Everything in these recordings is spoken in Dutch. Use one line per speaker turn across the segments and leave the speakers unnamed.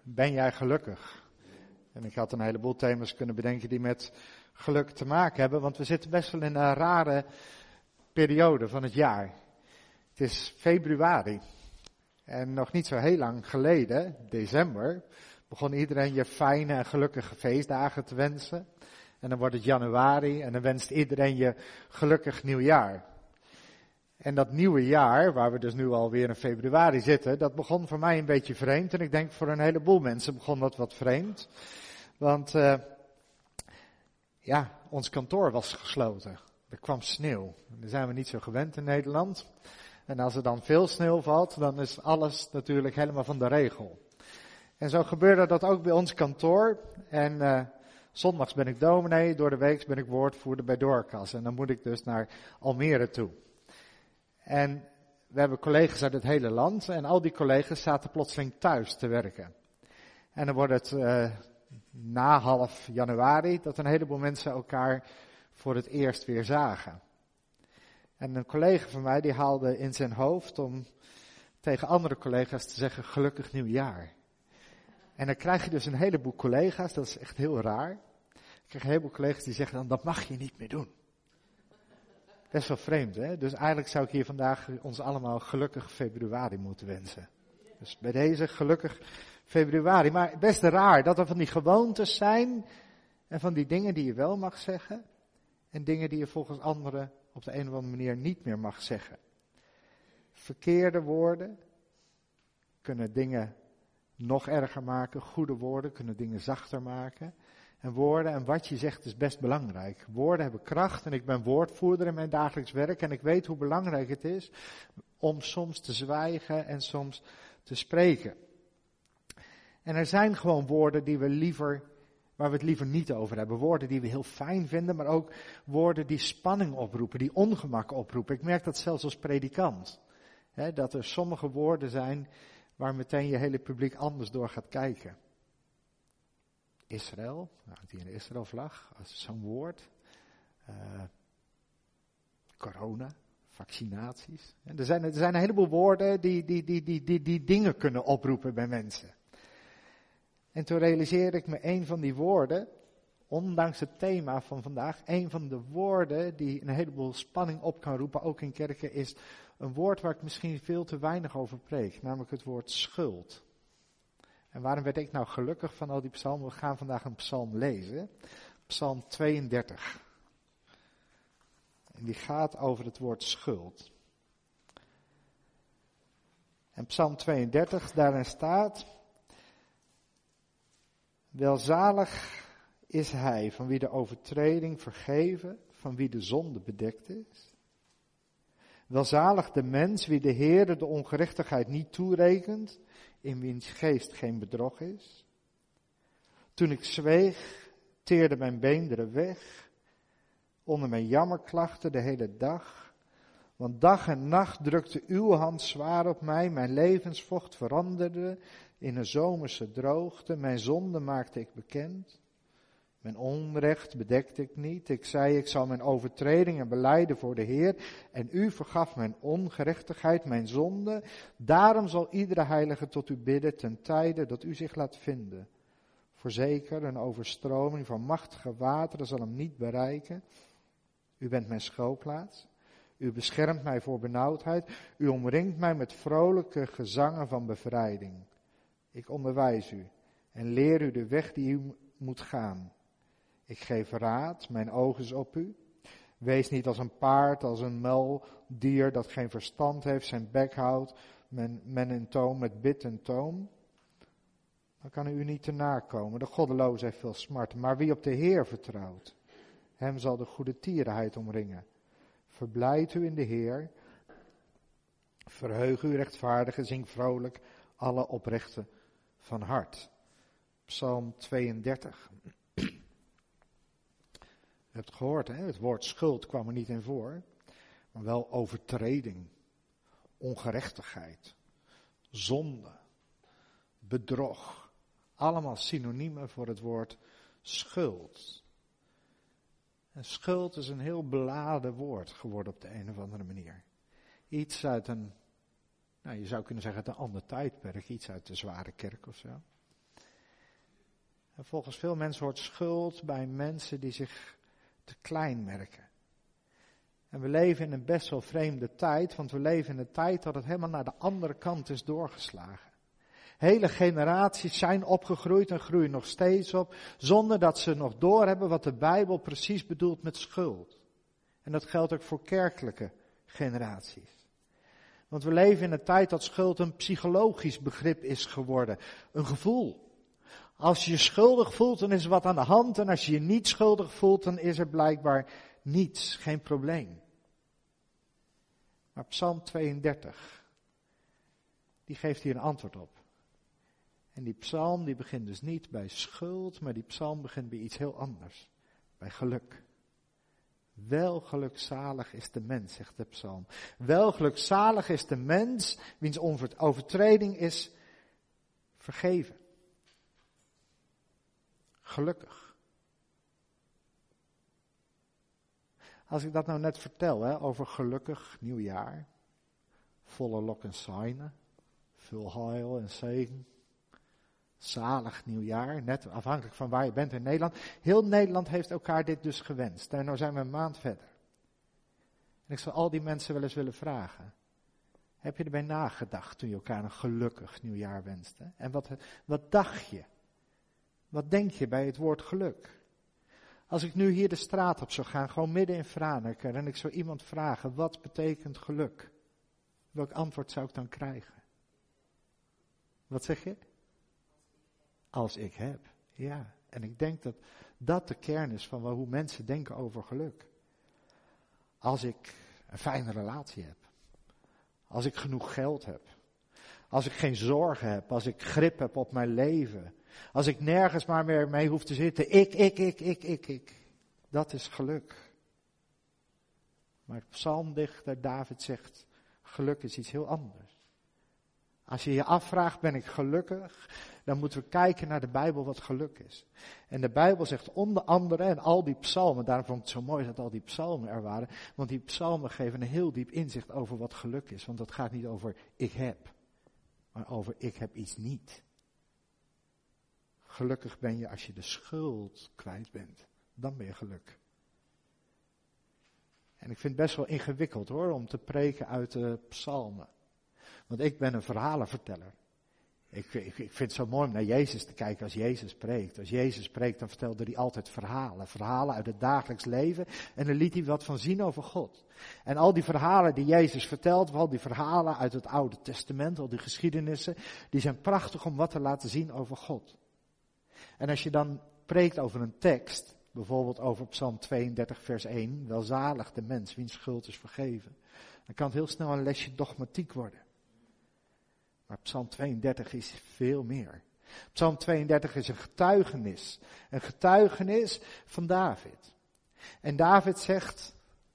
Ben jij gelukkig? En ik had een heleboel thema's kunnen bedenken die met geluk te maken hebben, want we zitten best wel in een rare periode van het jaar. Het is februari. En nog niet zo heel lang geleden, december, begon iedereen je fijne en gelukkige feestdagen te wensen. En dan wordt het januari en dan wenst iedereen je gelukkig nieuwjaar. En dat nieuwe jaar, waar we dus nu alweer in februari zitten, dat begon voor mij een beetje vreemd. En ik denk voor een heleboel mensen begon dat wat vreemd. Want ons kantoor was gesloten. Er kwam sneeuw. Daar zijn we niet zo gewend in Nederland. En als er dan veel sneeuw valt, dan is alles natuurlijk helemaal van de regel. En zo gebeurde dat ook bij ons kantoor. En zondags ben ik dominee, door de week ben ik woordvoerder bij Doorkas. En dan moet ik dus naar Almere toe. En we hebben collega's uit het hele land en al die collega's zaten plotseling thuis te werken. En dan wordt het na half januari dat een heleboel mensen elkaar voor het eerst weer zagen. En een collega van mij die haalde in zijn hoofd om tegen andere collega's te zeggen gelukkig nieuwjaar. En dan krijg je dus een heleboel collega's, dat is echt heel raar. Ik krijg een heleboel collega's die zeggen dan dat mag je niet meer doen. Best wel vreemd, hè? Dus eigenlijk zou ik hier vandaag ons allemaal gelukkig februari moeten wensen. Dus bij deze gelukkig februari. Maar best raar dat er van die gewoontes zijn en van die dingen die je wel mag zeggen en dingen die je volgens anderen op de een of andere manier niet meer mag zeggen. Verkeerde woorden kunnen dingen nog erger maken. Goede woorden kunnen dingen zachter maken. En woorden en wat je zegt is best belangrijk. Woorden hebben kracht en ik ben woordvoerder in mijn dagelijks werk. En ik weet hoe belangrijk het is om soms te zwijgen en soms te spreken. En er zijn gewoon woorden waar we het liever niet over hebben. Woorden die we heel fijn vinden, maar ook woorden die spanning oproepen, die ongemak oproepen. Ik merk dat zelfs als predikant. Dat er sommige woorden zijn waar meteen je hele publiek anders door gaat kijken. Israël, die in de Israël-vlag, als zo'n woord. Corona, vaccinaties. En er zijn een heleboel woorden die dingen kunnen oproepen bij mensen. En toen realiseerde ik me een van die woorden, ondanks het thema van vandaag, een van de woorden die een heleboel spanning op kan roepen, ook in kerken, is een woord waar ik misschien veel te weinig over preek, namelijk het woord schuld. En waarom werd ik nou gelukkig van al die psalmen? We gaan vandaag een psalm lezen. Psalm 32. En die gaat over het woord schuld. En psalm 32, daarin staat: welzalig is hij van wie de overtreding vergeven, van wie de zonde bedekt is. Welzalig de mens wie de Heere de ongerechtigheid niet toerekent, in wiens geest geen bedrog is. Toen ik zweeg, teerde mijn beenderen weg, onder mijn jammerklachten de hele dag. Want dag en nacht drukte uw hand zwaar op mij, mijn levensvocht veranderde in een zomerse droogte. Mijn zonde maakte ik bekend, mijn onrecht bedekte ik niet. Ik zei, ik zal mijn overtredingen belijden voor de Heer. En u vergaf mijn ongerechtigheid, mijn zonde. Daarom zal iedere heilige tot u bidden ten tijde dat u zich laat vinden. Voorzeker, een overstroming van machtige wateren zal hem niet bereiken. U bent mijn schuilplaats. U beschermt mij voor benauwdheid. U omringt mij met vrolijke gezangen van bevrijding. Ik onderwijs u en leer u de weg die u moet gaan. Ik geef raad, mijn oog is op u. Wees niet als een paard, als een muildier dat geen verstand heeft, zijn bek houdt, men in toom met bit en toom. Dan kan u niet te nakomen. De goddeloze heeft veel smart, maar wie op de Heer vertrouwt, hem zal de goede tierenheid omringen. Verblijd u in de Heer, verheug u rechtvaardigen, zing vrolijk alle oprechten van hart. Psalm 32. Je hebt gehoord, hè? Het woord schuld kwam er niet in voor, maar wel overtreding, ongerechtigheid, zonde, bedrog. Allemaal synoniemen voor het woord schuld. En schuld is een heel beladen woord geworden op de een of andere manier. Iets uit je zou kunnen zeggen uit een ander tijdperk, iets uit de zware kerk of zo. En volgens veel mensen hoort schuld bij mensen die zich te klein merken. En we leven in een best wel vreemde tijd, want we leven in een tijd dat het helemaal naar de andere kant is doorgeslagen. Hele generaties zijn opgegroeid en groeien nog steeds op, zonder dat ze nog doorhebben wat de Bijbel precies bedoelt met schuld. En dat geldt ook voor kerkelijke generaties. Want we leven in een tijd dat schuld een psychologisch begrip is geworden, een gevoel. Als je je schuldig voelt, dan is er wat aan de hand. En als je je niet schuldig voelt, dan is er blijkbaar niets, geen probleem. Maar Psalm 32, die geeft hier een antwoord op. En die psalm die begint dus niet bij schuld, maar die psalm begint bij iets heel anders. Bij geluk. Wel gelukzalig is de mens, zegt de psalm. Wel gelukzalig is de mens, wiens overtreding is vergeven. Gelukkig. Als ik dat nou net vertel, over gelukkig nieuwjaar, volle lok en seinen, veel heil en zegen, zalig nieuwjaar, net afhankelijk van waar je bent in Nederland. Heel Nederland heeft elkaar dit dus gewenst. En nu zijn we een maand verder. En ik zou al die mensen wel eens willen vragen, heb je erbij nagedacht toen je elkaar een gelukkig nieuwjaar wenste? En wat dacht je? Wat denk je bij het woord geluk? Als ik nu hier de straat op zou gaan, gewoon midden in Franeker, en ik zou iemand vragen, wat betekent geluk? Welk antwoord zou ik dan krijgen? Wat zeg je? Als ik heb, ja. En ik denk dat dat de kern is van hoe mensen denken over geluk. Als ik een fijne relatie heb. Als ik genoeg geld heb. Als ik geen zorgen heb. Als ik grip heb op mijn leven. Als ik nergens maar meer mee hoef te zitten. Ik. Dat is geluk. Maar psalmdichter David zegt, geluk is iets heel anders. Als je je afvraagt, ben ik gelukkig? Dan moeten we kijken naar de Bijbel wat geluk is. En de Bijbel zegt onder andere, en al die psalmen, daarom vond ik het zo mooi dat al die psalmen er waren. Want die psalmen geven een heel diep inzicht over wat geluk is. Want dat gaat niet over ik heb, maar over ik heb iets niet. Gelukkig ben je als je de schuld kwijt bent. Dan ben je geluk. En ik vind het best wel ingewikkeld om te preken uit de psalmen. Want ik ben een verhalenverteller. Ik vind het zo mooi om naar Jezus te kijken als Jezus preekt. Als Jezus preekt, dan vertelde hij altijd verhalen. Verhalen uit het dagelijks leven. En dan liet hij wat van zien over God. En al die verhalen die Jezus vertelt, al die verhalen uit het Oude Testament, al die geschiedenissen, die zijn prachtig om wat te laten zien over God. En als je dan preekt over een tekst, bijvoorbeeld over Psalm 32 vers 1, welzalig de mens wiens schuld is vergeven, dan kan het heel snel een lesje dogmatiek worden. Maar Psalm 32 is veel meer. Psalm 32 is een getuigenis van David. En David zegt,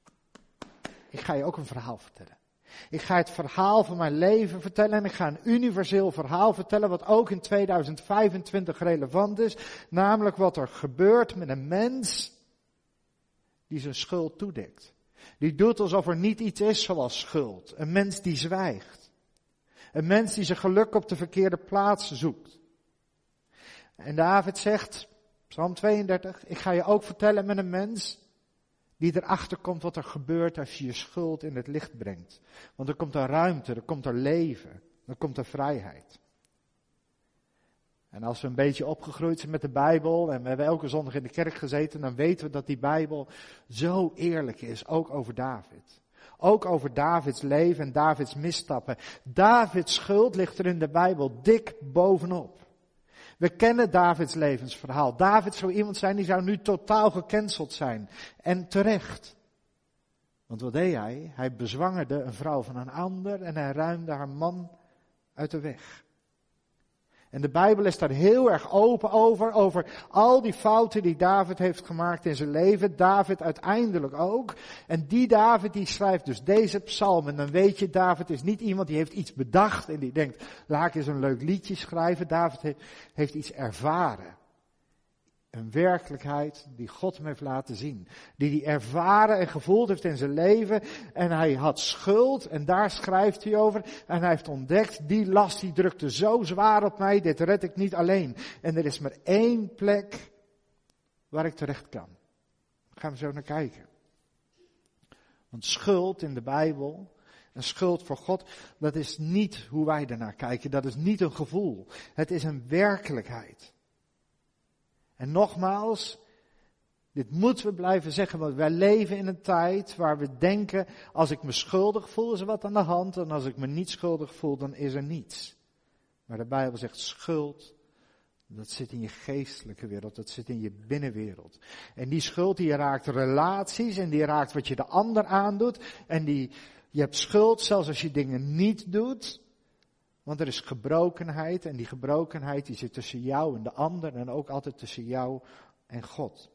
ik ga je ook een verhaal vertellen. Ik ga het verhaal van mijn leven vertellen en ik ga een universeel verhaal vertellen wat ook in 2025 relevant is. Namelijk wat er gebeurt met een mens die zijn schuld toedekt. Die doet alsof er niet iets is zoals schuld. Een mens die zwijgt. Een mens die zijn geluk op de verkeerde plaats zoekt. En David zegt, Psalm 32, ik ga je ook vertellen met een mens die erachter komt wat er gebeurt als je je schuld in het licht brengt. Want er komt er ruimte, er komt er leven, er komt er vrijheid. En als we een beetje opgegroeid zijn met de Bijbel en we hebben elke zondag in de kerk gezeten, dan weten we dat die Bijbel zo eerlijk is, ook over David. Ook over Davids leven en Davids misstappen. Davids schuld ligt er in de Bijbel dik bovenop. We kennen Davids levensverhaal. David zou iemand zijn die zou nu totaal gecanceld zijn. En terecht. Want wat deed hij? Hij bezwangerde een vrouw van een ander en hij ruimde haar man uit de weg. En de Bijbel is daar heel erg open over al die fouten die David heeft gemaakt in zijn leven. David uiteindelijk ook. En die David die schrijft dus deze psalm. En dan weet je, David is niet iemand die heeft iets bedacht en die denkt, laat ik eens een leuk liedje schrijven. David heeft iets ervaren. Een werkelijkheid die God hem heeft laten zien. Die hij ervaren en gevoeld heeft in zijn leven. En hij had schuld en daar schrijft hij over. En hij heeft ontdekt, die last die drukte zo zwaar op mij, dit red ik niet alleen. En er is maar één plek waar ik terecht kan. Daar gaan we zo naar kijken. Want schuld in de Bijbel, en schuld voor God, dat is niet hoe wij ernaar kijken. Dat is niet een gevoel. Het is een werkelijkheid. En nogmaals, dit moeten we blijven zeggen, want wij leven in een tijd waar we denken, als ik me schuldig voel, is er wat aan de hand. En als ik me niet schuldig voel, dan is er niets. Maar de Bijbel zegt schuld, dat zit in je geestelijke wereld, dat zit in je binnenwereld. En die schuld die raakt relaties en die raakt wat je de ander aandoet. En je hebt schuld zelfs als je dingen niet doet. Want er is gebrokenheid en die gebrokenheid die zit tussen jou en de ander en ook altijd tussen jou en God.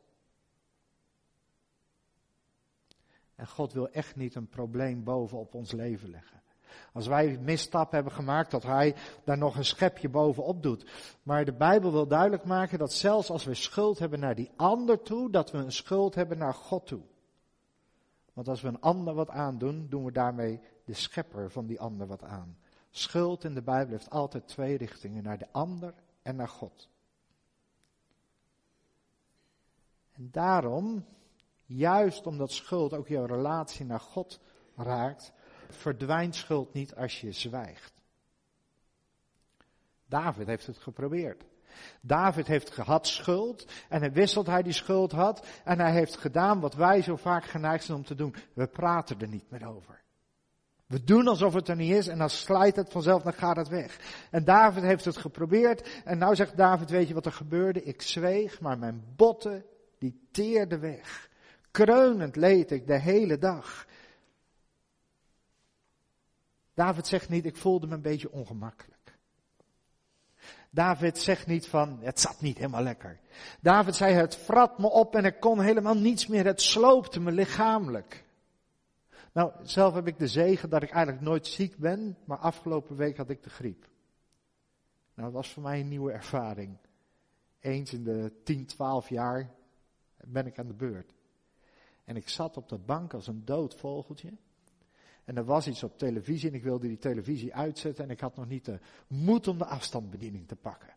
En God wil echt niet een probleem bovenop ons leven leggen. Als wij een misstap hebben gemaakt, dat hij daar nog een schepje bovenop doet. Maar de Bijbel wil duidelijk maken dat zelfs als we schuld hebben naar die ander toe, dat we een schuld hebben naar God toe. Want als we een ander wat aandoen, doen we daarmee de schepper van die ander wat aan. Schuld in de Bijbel heeft altijd twee richtingen, naar de ander en naar God. En daarom, juist omdat schuld ook jouw relatie naar God raakt, verdwijnt schuld niet als je zwijgt. David heeft het geprobeerd. David heeft gehad schuld en hij wist dat hij die schuld had en hij heeft gedaan wat wij zo vaak geneigd zijn om te doen. We praten er niet meer over. We doen alsof het er niet is en dan slijt het vanzelf, dan gaat het weg. En David heeft het geprobeerd en nou zegt David, weet je wat er gebeurde? Ik zweeg, maar mijn botten die teerden weg. Kreunend leed ik de hele dag. David zegt niet, ik voelde me een beetje ongemakkelijk. David zegt niet van, het zat niet helemaal lekker. David zei, het vrat me op en ik kon helemaal niets meer, het sloopte me lichamelijk. Nou, zelf heb ik de zegen dat ik eigenlijk nooit ziek ben, maar afgelopen week had ik de griep. Nou, dat was voor mij een nieuwe ervaring. Eens in de 10, 12 jaar ben ik aan de beurt. En ik zat op de bank als een dood vogeltje. En er was iets op televisie en ik wilde die televisie uitzetten en ik had nog niet de moed om de afstandsbediening te pakken.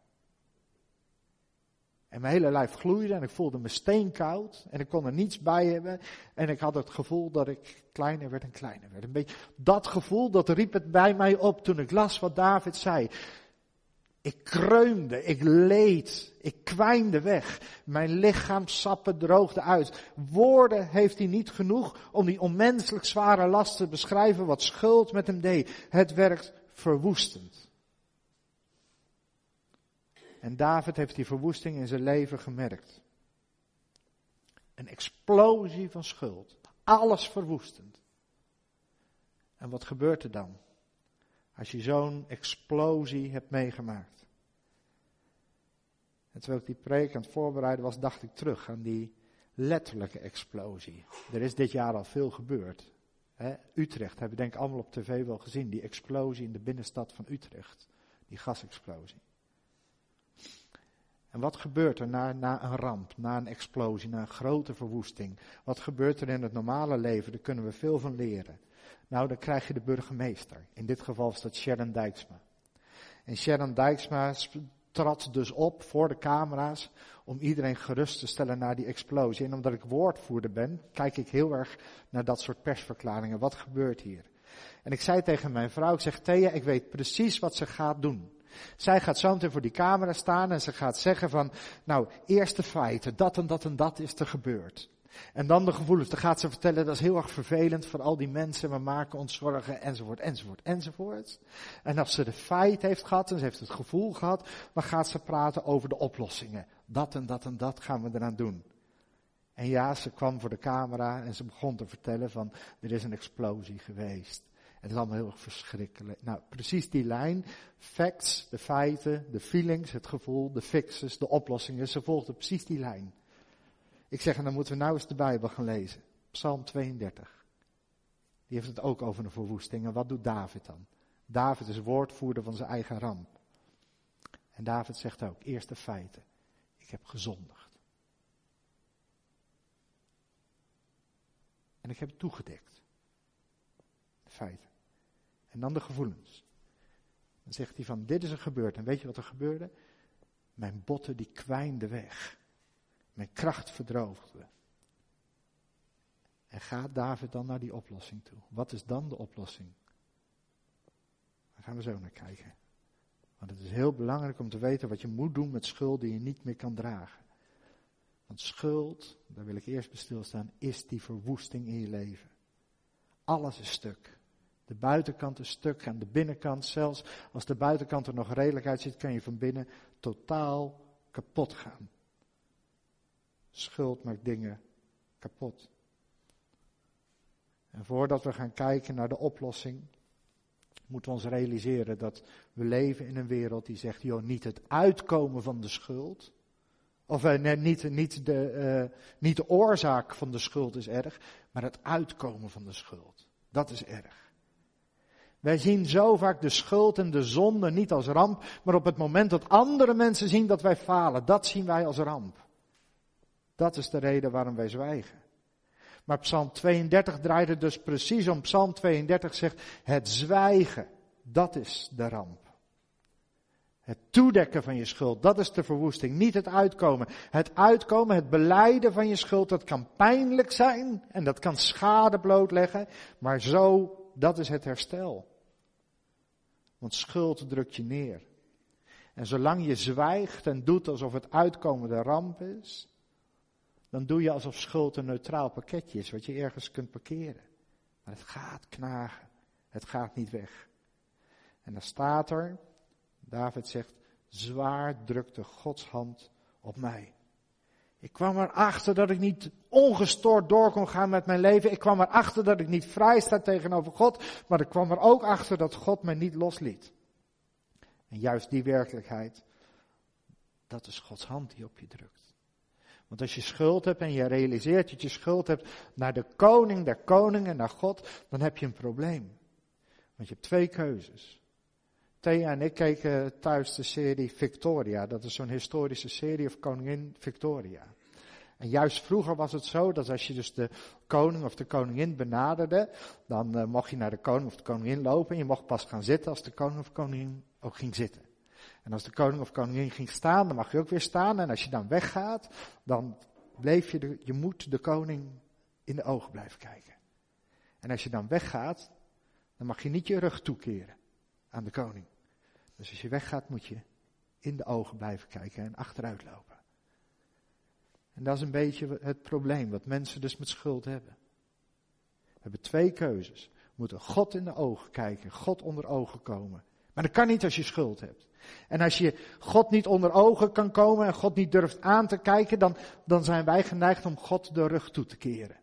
En mijn hele lijf gloeide en ik voelde me steenkoud en ik kon er niets bij hebben. En ik had het gevoel dat ik kleiner werd en kleiner werd. Een beetje dat gevoel, dat riep het bij mij op toen ik las wat David zei. Ik kreunde, ik leed, ik kwijnde weg. Mijn lichaamssappen droogden uit. Woorden heeft hij niet genoeg om die onmenselijk zware last te beschrijven wat schuld met hem deed. Het werkt verwoestend. En David heeft die verwoesting in zijn leven gemerkt. Een explosie van schuld. Alles verwoestend. En wat gebeurt er dan? Als je zo'n explosie hebt meegemaakt. En terwijl ik die preek aan het voorbereiden was, dacht ik terug aan die letterlijke explosie. Er is dit jaar al veel gebeurd. Utrecht hebben we denk ik allemaal op tv wel gezien. Die explosie in de binnenstad van Utrecht. Die gasexplosie. En wat gebeurt er na een ramp, na een explosie, na een grote verwoesting? Wat gebeurt er in het normale leven? Daar kunnen we veel van leren. Nou, dan krijg je de burgemeester. In dit geval is dat Sharon Dijksma. En Sharon Dijksma trad dus op voor de camera's om iedereen gerust te stellen na die explosie. En omdat ik woordvoerder ben, kijk ik heel erg naar dat soort persverklaringen. Wat gebeurt hier? En ik zei tegen mijn vrouw, ik zeg, Thea, ik weet precies wat ze gaat doen. Zij gaat zo meteen voor die camera staan en ze gaat zeggen van, nou, eerst de feiten, dat en dat en dat is er gebeurd. En dan de gevoelens, dan gaat ze vertellen, dat is heel erg vervelend voor al die mensen, we maken ons zorgen, enzovoort, enzovoort, enzovoort. En als ze de feit heeft gehad en ze heeft het gevoel gehad, dan gaat ze praten over de oplossingen. Dat en dat en dat gaan we eraan doen. En ja, ze kwam voor de camera en ze begon te vertellen van, er is een explosie geweest. Het is allemaal heel erg verschrikkelijk. Nou, precies die lijn. Facts, de feiten, de feelings, het gevoel, de fixes, de oplossingen. Ze volgde precies die lijn. Ik zeg, en dan moeten we nou eens de Bijbel gaan lezen. Psalm 32. Die heeft het ook over een verwoesting. En wat doet David dan? David is woordvoerder van zijn eigen ramp. En David zegt ook, eerst de feiten. Ik heb gezondigd. En ik heb het toegedekt. De feiten. En dan de gevoelens. Dan zegt hij van, dit is er gebeurd. En weet je wat er gebeurde? Mijn botten die kwijnden weg. Mijn kracht verdroogde. En gaat David dan naar die oplossing toe? Wat is dan de oplossing? Daar gaan we zo naar kijken. Want het is heel belangrijk om te weten wat je moet doen met schuld die je niet meer kan dragen. Want schuld, daar wil ik eerst bij stilstaan, is die verwoesting in je leven. Alles is stuk. De buitenkant is stuk en de binnenkant, zelfs als de buitenkant er nog redelijk uitziet, kan je van binnen totaal kapot gaan. Schuld maakt dingen kapot. En voordat we gaan kijken naar de oplossing, moeten we ons realiseren dat we leven in een wereld die zegt, joh, niet het uitkomen van de schuld, of niet de oorzaak van de schuld is erg, maar het uitkomen van de schuld. Dat is erg. Wij zien zo vaak de schuld en de zonde niet als ramp, maar op het moment dat andere mensen zien dat wij falen, dat zien wij als ramp. Dat is de reden waarom wij zwijgen. Maar Psalm 32 draait het dus precies om. Psalm 32 zegt, het zwijgen, dat is de ramp. Het toedekken van je schuld, dat is de verwoesting, niet het uitkomen. Het uitkomen, het belijden van je schuld, dat kan pijnlijk zijn en dat kan schade blootleggen, maar zo, dat is het herstel. Want schuld drukt je neer. En zolang je zwijgt en doet alsof het uitkomen de ramp is, dan doe je alsof schuld een neutraal pakketje is, wat je ergens kunt parkeren. Maar het gaat knagen. Het gaat niet weg. En dan staat er, David zegt, zwaar drukte Gods hand op mij. Ik kwam erachter dat ik niet ongestoord door kon gaan met mijn leven. Ik kwam erachter dat ik niet vrij sta tegenover God. Maar ik kwam er ook achter dat God mij niet losliet. En juist die werkelijkheid, dat is Gods hand die op je drukt. Want als je schuld hebt en je realiseert dat je schuld hebt naar de koning der koningen, naar God, dan heb je een probleem. Want je hebt twee keuzes. Thea en ik keken thuis de serie Victoria. Dat is zo'n historische serie over koningin Victoria. En juist vroeger was het zo dat als je dus de koning of de koningin benaderde, dan mocht je naar de koning of de koningin lopen en je mocht pas gaan zitten als de koning of koningin ook ging zitten. En als de koning of koningin ging staan, dan mag je ook weer staan. En als je dan weggaat, dan bleef je moet de koning in de ogen blijven kijken. En als je dan weggaat, dan mag je niet je rug toekeren aan de koning. Dus als je weggaat, moet je in de ogen blijven kijken en achteruit lopen. En dat is een beetje het probleem wat mensen dus met schuld hebben. We hebben twee keuzes. We moeten God in de ogen kijken, God onder ogen komen. Maar dat kan niet als je schuld hebt. En als je God niet onder ogen kan komen en God niet durft aan te kijken, dan zijn wij geneigd om God de rug toe te keren.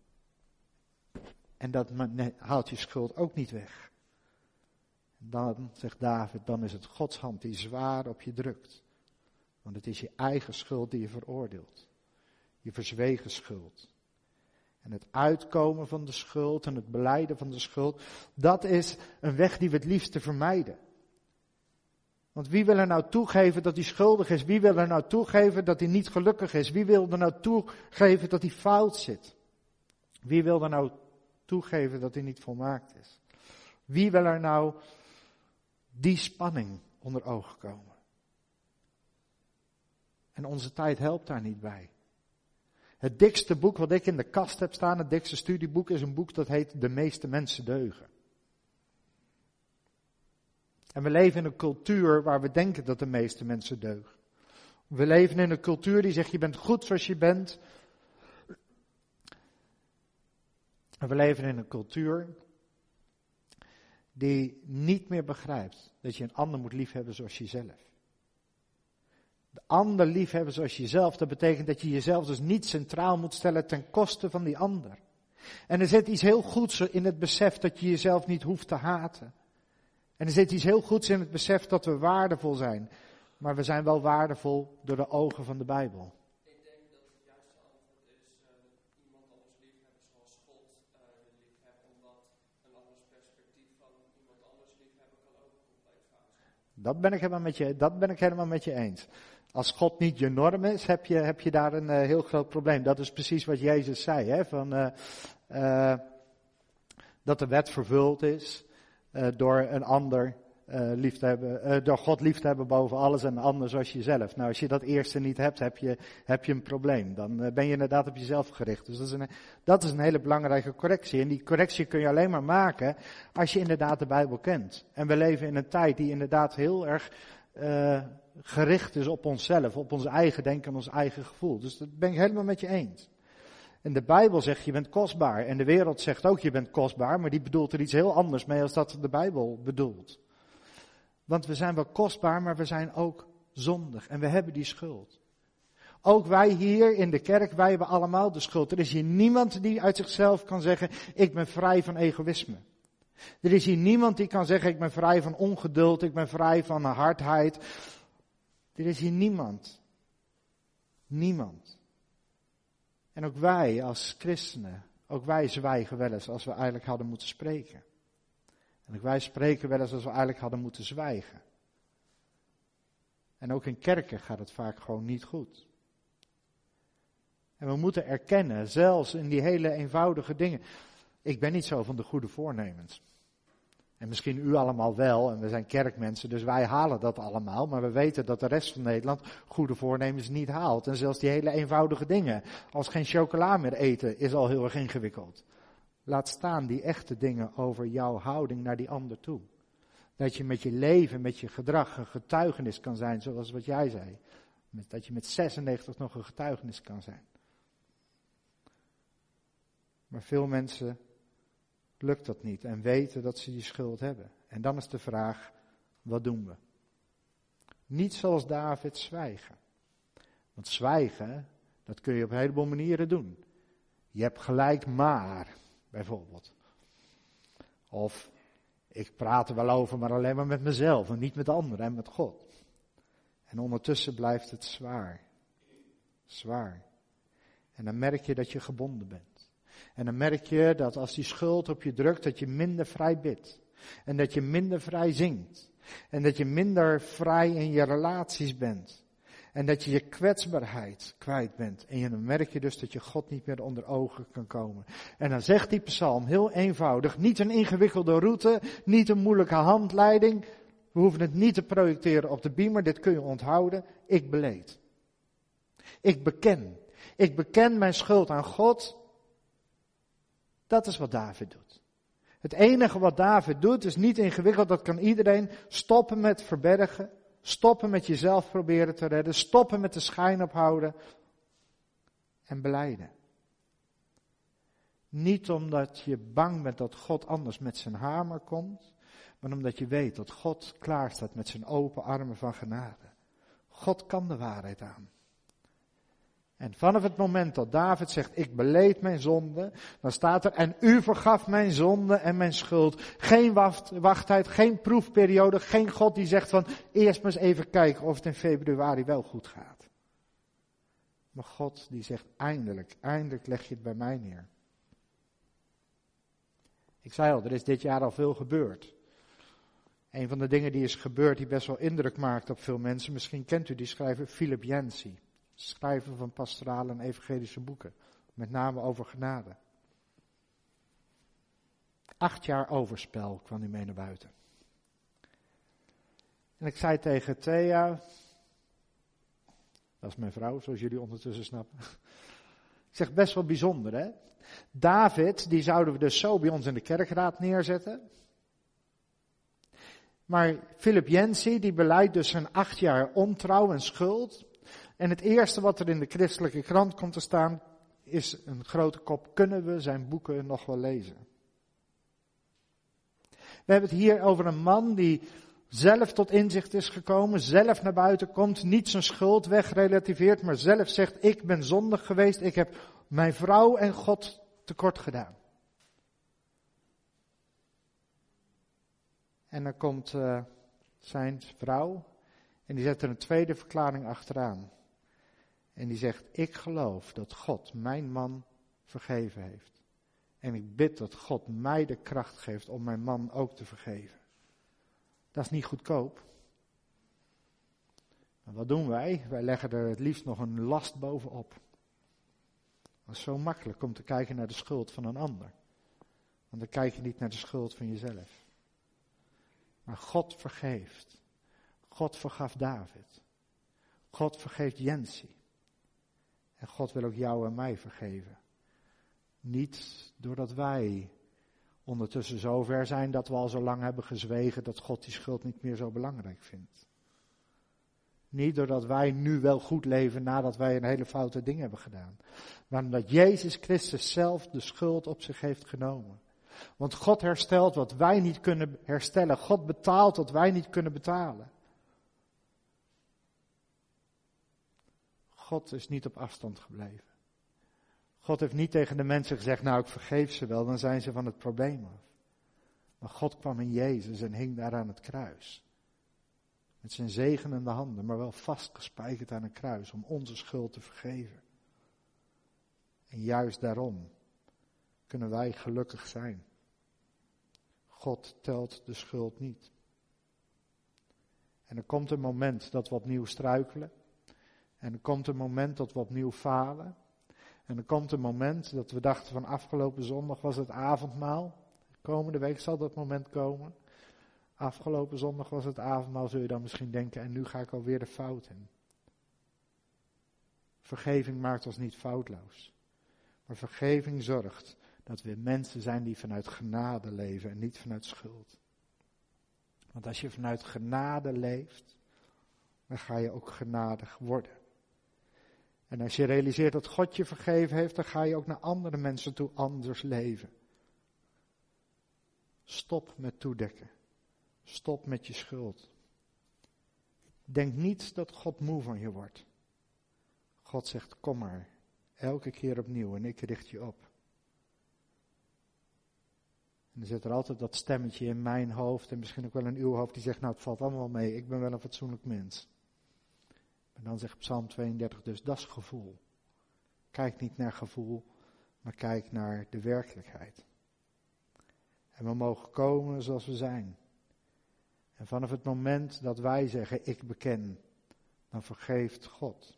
En dat haalt je schuld ook niet weg. Dan, zegt David, dan is het Gods hand die zwaar op je drukt. Want het is je eigen schuld die je veroordeelt. Je verzwegen schuld. En het uitkomen van de schuld en het belijden van de schuld, dat is een weg die we het liefste vermijden. Want wie wil er nou toegeven dat hij schuldig is? Wie wil er nou toegeven dat hij niet gelukkig is? Wie wil er nou toegeven dat hij fout zit? Wie wil er nou toegeven dat hij niet volmaakt is? Wie wil er nou die spanning onder ogen komen? En onze tijd helpt daar niet bij. Het dikste boek wat ik in de kast heb staan, het dikste studieboek, is een boek dat heet De meeste mensen deugen. En we leven in een cultuur waar we denken dat de meeste mensen deugen. We leven in een cultuur die zegt, je bent goed zoals je bent. En we leven in een cultuur die niet meer begrijpt dat je een ander moet liefhebben zoals jezelf. De ander liefhebben zoals jezelf, dat betekent dat je jezelf dus niet centraal moet stellen ten koste van die ander. En er zit iets heel goeds in het besef dat je jezelf niet hoeft te haten. En er zit iets heel goeds in het besef dat we waardevol zijn. Maar we zijn wel waardevol door de ogen van de Bijbel.
Ik denk dat het juiste antwoord is iemand anders liefhebben zoals God liefhebt. Omdat een anders perspectief van iemand anders liefhebben kan ook compleet fout zijn.
Dat ben ik helemaal met je eens. Als God niet je norm is, heb je daar een heel groot probleem. Dat is precies wat Jezus zei, hè? Dat de wet vervuld is door een ander lief te hebben, door God lief te hebben boven alles en anders zoals jezelf. Nou, als je dat eerste niet hebt, heb je een probleem. Dan ben je inderdaad op jezelf gericht. Dus dat is een hele belangrijke correctie. En die correctie kun je alleen maar maken als je inderdaad de Bijbel kent. En we leven in een tijd die inderdaad heel erg gericht is op onszelf, op ons eigen denken en ons eigen gevoel. Dus dat ben ik helemaal met je eens. En de Bijbel zegt je bent kostbaar. En de wereld zegt ook je bent kostbaar, maar die bedoelt er iets heel anders mee als dat de Bijbel bedoelt. Want we zijn wel kostbaar, maar we zijn ook zondig. En we hebben die schuld. Ook wij hier in de kerk, wij hebben allemaal de schuld. Er is hier niemand die uit zichzelf kan zeggen, ik ben vrij van egoïsme. Er is hier niemand die kan zeggen, ik ben vrij van ongeduld, ik ben vrij van hardheid. Er is hier niemand. Niemand. En ook wij als christenen, ook wij zwijgen wel eens als we eigenlijk hadden moeten spreken. En ook wij spreken wel eens als we eigenlijk hadden moeten zwijgen. En ook in kerken gaat het vaak gewoon niet goed. En we moeten erkennen, zelfs in die hele eenvoudige dingen. Ik ben niet zo van de goede voornemens. En misschien u allemaal wel, en we zijn kerkmensen, dus wij halen dat allemaal. Maar we weten dat de rest van Nederland goede voornemens niet haalt. En zelfs die hele eenvoudige dingen, als geen chocola meer eten, is al heel erg ingewikkeld. Laat staan die echte dingen over jouw houding naar die ander toe. Dat je met je leven, met je gedrag een getuigenis kan zijn, zoals wat jij zei. Dat je met 96 nog een getuigenis kan zijn. Maar veel mensen lukt dat niet en weten dat ze die schuld hebben. En dan is de vraag, wat doen we? Niet zoals David zwijgen. Want zwijgen, dat kun je op een heleboel manieren doen. Je hebt gelijk maar, bijvoorbeeld. Of, ik praat er wel over, maar alleen maar met mezelf en niet met anderen en met God. En ondertussen blijft het zwaar. Zwaar. En dan merk je dat je gebonden bent. En dan merk je dat als die schuld op je drukt, dat je minder vrij bidt. En dat je minder vrij zingt. En dat je minder vrij in je relaties bent. En dat je je kwetsbaarheid kwijt bent. En dan merk je dus dat je God niet meer onder ogen kan komen. En dan zegt die psalm heel eenvoudig, niet een ingewikkelde route, niet een moeilijke handleiding. We hoeven het niet te projecteren op de beamer, dit kun je onthouden. Ik beleed. Ik beken. Ik beken mijn schuld aan God. Dat is wat David doet. Het enige wat David doet is niet ingewikkeld, dat kan iedereen. Stoppen met verbergen, stoppen met jezelf proberen te redden, stoppen met de schijn ophouden en belijden. Niet omdat je bang bent dat God anders met zijn hamer komt, maar omdat je weet dat God klaar staat met zijn open armen van genade. God kan de waarheid aan. En vanaf het moment dat David zegt, ik beleed mijn zonde, dan staat er, en u vergaf mijn zonde en mijn schuld. Geen wachttijd, geen proefperiode, geen God die zegt van, eerst maar eens even kijken of het in februari wel goed gaat. Maar God die zegt, eindelijk leg je het bij mij neer. Ik zei al, er is dit jaar al veel gebeurd. Een van de dingen die is gebeurd, die best wel indruk maakt op veel mensen, misschien kent u die schrijver Philip Yancey. Schrijver van pastorale en evangelische boeken. Met name over genade. 8 jaar overspel kwam hij mee naar buiten. En ik zei tegen Thea, dat is mijn vrouw, zoals jullie ondertussen snappen. Ik zeg, best wel bijzonder, hè? David, die zouden we dus zo bij ons in de kerkraad neerzetten. Maar Philip Yancey, die belijdt dus zijn 8 jaar ontrouw en schuld. En het eerste wat er in de christelijke krant komt te staan, is een grote kop, kunnen we zijn boeken nog wel lezen? We hebben het hier over een man die zelf tot inzicht is gekomen, zelf naar buiten komt, niet zijn schuld wegrelativeert, maar zelf zegt, ik ben zondig geweest, ik heb mijn vrouw en God tekort gedaan. En dan komt zijn vrouw en die zet er een tweede verklaring achteraan. En die zegt, ik geloof dat God mijn man vergeven heeft. En ik bid dat God mij de kracht geeft om mijn man ook te vergeven. Dat is niet goedkoop. En wat doen wij? Wij leggen er het liefst nog een last bovenop. Het is zo makkelijk om te kijken naar de schuld van een ander. Want dan kijk je niet naar de schuld van jezelf. Maar God vergeeft. God vergaf David. God vergeeft Jensie. En God wil ook jou en mij vergeven. Niet doordat wij ondertussen zover zijn dat we al zo lang hebben gezwegen dat God die schuld niet meer zo belangrijk vindt. Niet doordat wij nu wel goed leven nadat wij een hele foute ding hebben gedaan. Maar omdat Jezus Christus zelf de schuld op zich heeft genomen. Want God herstelt wat wij niet kunnen herstellen. God betaalt wat wij niet kunnen betalen. God is niet op afstand gebleven. God heeft niet tegen de mensen gezegd, nou ik vergeef ze wel, dan zijn ze van het probleem af. Maar God kwam in Jezus en hing daar aan het kruis. Met zijn zegenende handen, maar wel vastgespijkerd aan een kruis om onze schuld te vergeven. En juist daarom kunnen wij gelukkig zijn. God telt de schuld niet. En er komt een moment dat we opnieuw struikelen. En er komt een moment dat we opnieuw falen. En er komt een moment dat we dachten van afgelopen zondag was het avondmaal. Komende week zal dat moment komen. Afgelopen zondag was het avondmaal, zul je dan misschien denken, en nu ga ik alweer de fout in. Vergeving maakt ons niet foutloos. Maar vergeving zorgt dat we mensen zijn die vanuit genade leven en niet vanuit schuld. Want als je vanuit genade leeft, dan ga je ook genadig worden. En als je realiseert dat God je vergeven heeft, dan ga je ook naar andere mensen toe anders leven. Stop met toedekken. Stop met je schuld. Denk niet dat God moe van je wordt. God zegt, kom maar, elke keer opnieuw en ik richt je op. En er zit er altijd dat stemmetje in mijn hoofd en misschien ook wel in uw hoofd die zegt, nou het valt allemaal mee, ik ben wel een fatsoenlijk mens. En dan zegt Psalm 32 dus, dat is gevoel. Kijk niet naar gevoel, maar kijk naar de werkelijkheid. En we mogen komen zoals we zijn. En vanaf het moment dat wij zeggen, ik beken, dan vergeeft God.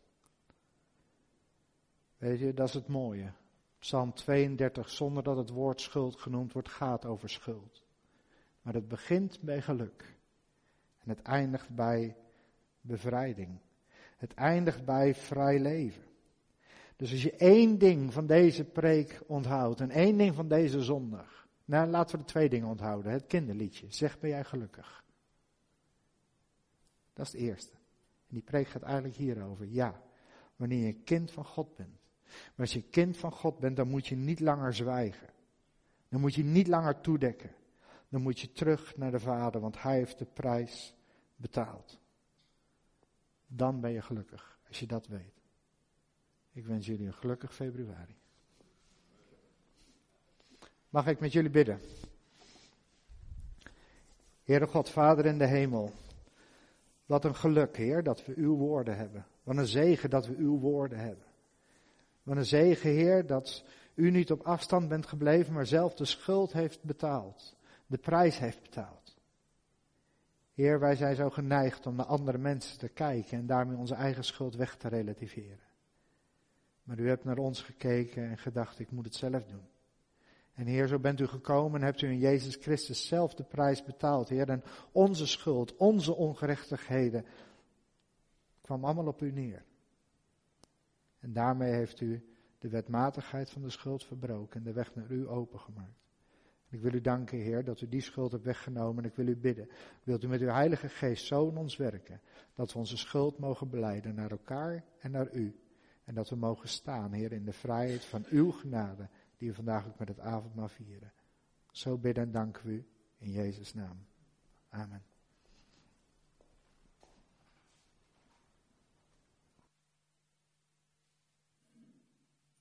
Weet je, dat is het mooie. Psalm 32, zonder dat het woord schuld genoemd wordt, gaat over schuld. Maar het begint bij geluk. En het eindigt bij bevrijding. Het eindigt bij vrij leven. Dus als je één ding van deze preek onthoudt en één ding van deze zondag. Nou, laten we de twee dingen onthouden. Het kinderliedje, zeg ben jij gelukkig. Dat is het eerste. En die preek gaat eigenlijk hierover. Ja, wanneer je een kind van God bent. Maar als je een kind van God bent, dan moet je niet langer zwijgen. Dan moet je niet langer toedekken. Dan moet je terug naar de Vader, want Hij heeft de prijs betaald. Dan ben je gelukkig, als je dat weet. Ik wens jullie een gelukkig februari. Mag ik met jullie bidden? Heere God, Vader in de hemel. Wat een geluk, Heer, dat we uw woorden hebben. Wat een zegen dat we uw woorden hebben. Wat een zegen, Heer, dat u niet op afstand bent gebleven, maar zelf de schuld heeft betaald. De prijs heeft betaald. Heer, wij zijn zo geneigd om naar andere mensen te kijken en daarmee onze eigen schuld weg te relativeren. Maar u hebt naar ons gekeken en gedacht, ik moet het zelf doen. En Heer, zo bent u gekomen en hebt u in Jezus Christus zelf de prijs betaald, Heer. En onze schuld, onze ongerechtigheden, kwam allemaal op u neer. En daarmee heeft u de wetmatigheid van de schuld verbroken en de weg naar u opengemaakt. En ik wil u danken, Heer, dat u die schuld hebt weggenomen en ik wil u bidden. Wilt u met uw Heilige Geest zo in ons werken, dat we onze schuld mogen belijden naar elkaar en naar u. En dat we mogen staan, Heer, in de vrijheid van uw genade, die we vandaag ook met het avondmaal vieren. Zo bidden en danken we u in Jezus' naam. Amen.